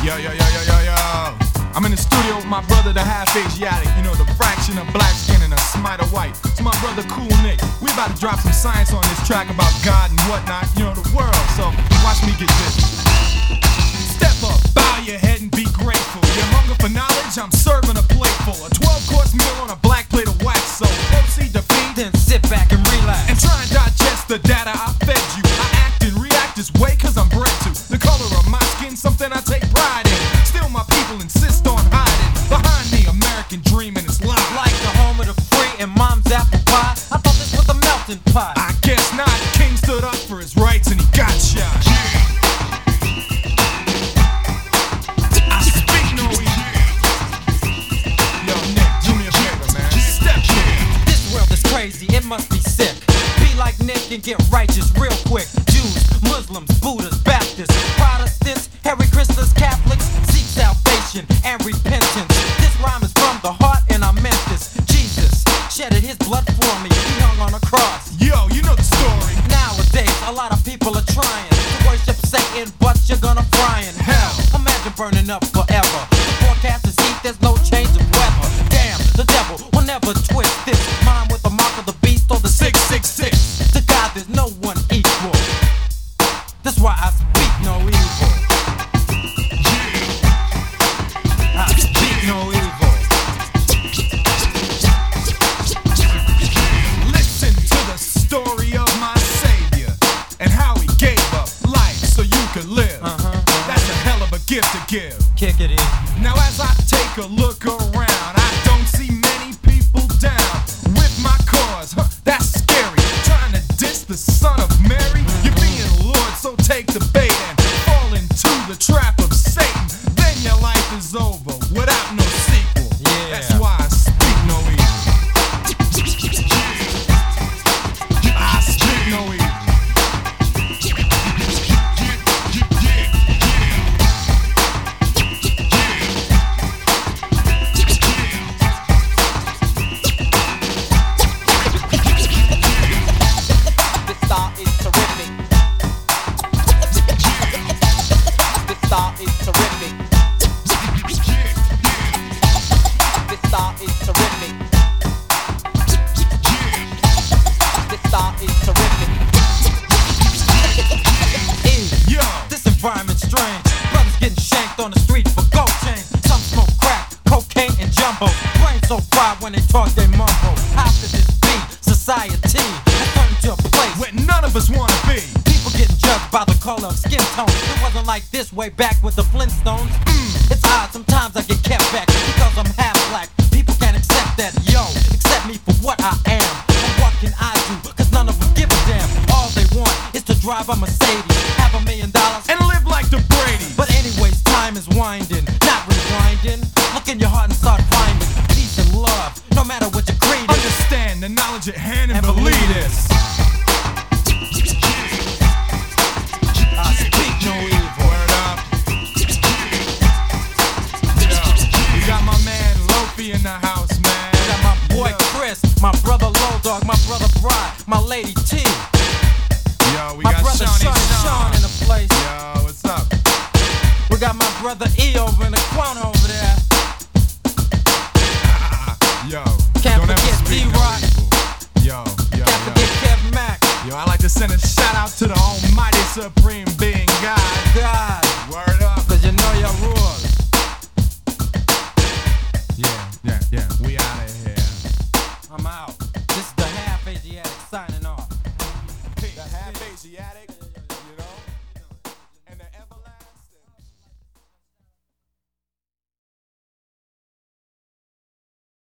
Yo, yo, yo, yo, yo, yo. I'm in the studio with my brother, the half Asiatic. You know, the fraction of black skin and a smite of white. It's my brother, Cool Nick. We about to drop some science on this track about God and whatnot, you know, the world. So, watch me get this. Step up, bow your head and be grateful. Your hunger for knowledge, I'm serving a plate full. A 12-course meal on a black plate of wax. So, proceed to feed, then sit back and relax. and try and digest the data I fed you. I act and react this way cause I'm bred to. The color of my skin, something I take pride in. Still my people insist on hiding behind the American dream and it's lies. Like the home of the free and mom's apple pie. I thought this was a melting pot. I guess not. King stood up for his rights and he got shot. I speak no evil. Yo, Nick, do me a favor, man. Step here. This world is crazy, it must be sick. Be like Nick and get righteous real quick. Jews, Muslims, Buddhists, Baptists, Protestants, Hare Krishnas, Catholics, seek salvation and repentance. This rhyme is from the heart and I meant this. Jesus shedded his blood for me, he hung on a cross. Yo, you know the story. Nowadays, a lot of people are trying to worship Satan, but you're gonna fry in hell. Imagine burning up forever. The forecast is heat, there's no change of weather. Damn, the devil will never twist this mind with the mark of the beast or the 666. To God, there's no one equal. That's why I speak no evil. I speak no evil. Listen to the story of my savior and how he gave up life so you could live. That's a hell of a gift to give. Kick it in. Now as I take a look around, I don't see many people down with my cause. That's scary. Trying to diss the son of Mary. You're being lured, so take the bait and fall into the trap of Satan. Then your life is over without no sequel. Yeah. That's why I speak no evil. I speak no evil. This star is terrific. This star is terrific. This star is terrific. This star is terrific. Yo. This environment's strange. Brothers getting shanked on the street for gold chains. Some smoke crack, cocaine, and jumbo. Brains so fried when they talk, they mumble. How could this be? Society has turned into a place Where none of us wanna be. people getting judged by the color of skin tone. It wasn't like this way back with the Flintstones. It's odd, sometimes I get kept back because I'm half black. People can't accept that, yo. Accept me for what I am. And what can I do? Cause none of them give a damn. All they want is to drive a Mercedes, have $1 million, And live like the Brady's. but anyways, time is winding, not rewinding. Look in your heart and start finding peace and love, no matter what your creed is. Understand the knowledge at hand and And believe believe this. I speak no evil. Word up. Yo, we got my man Lofi in the house, man. Got my boy Yo. Chris, my brother Low Dog, my brother Bry, my lady T, Yo, we my got brother Sean in the place. Yo, what's up? We got my brother E over in the corner over there. Yo, Can't don't ever forget speak no D-Rock. evil. Yo, yo, Can't yo. forget Kev Mack. Yo, I like to send a shout out to the almighty supreme being God. God, Word up. cause you know your rules. Yeah, we out of here. I'm out.